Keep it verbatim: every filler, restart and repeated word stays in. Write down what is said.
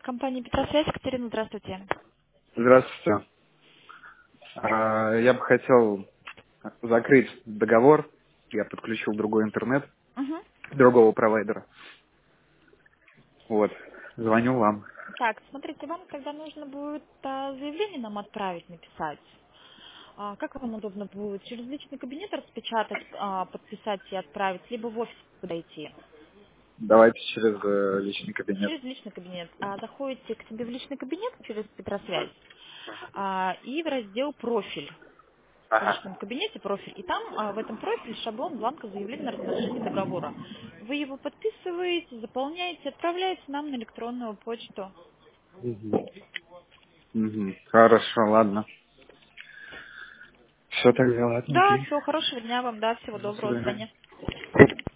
Компания Петросвязь, Катерина, здравствуйте. Здравствуйте. А, Я бы хотел закрыть договор. Я подключил другой интернет, Мгм. другого провайдера. Вот. Звоню вам. Так, смотрите, вам тогда нужно будет а, заявление нам отправить, написать. А, как вам удобно будет? Через личный кабинет распечатать, а, подписать и отправить, либо в офис подойти? Давайте через э, личный кабинет. Через личный кабинет. А, заходите к себе в личный кабинет через Петросвязь а, и в раздел «Профиль». В Ага. личном кабинете профиль, и там а, в этом профиле шаблон бланка заявления на разглашение договора. Вы его подписываете, заполняете, отправляете нам на электронную почту. Мгм. Хорошо, ладно. Все тогда, ладно, Да, окей. все, хорошего дня вам, да, всего До доброго, до свидания. свидания.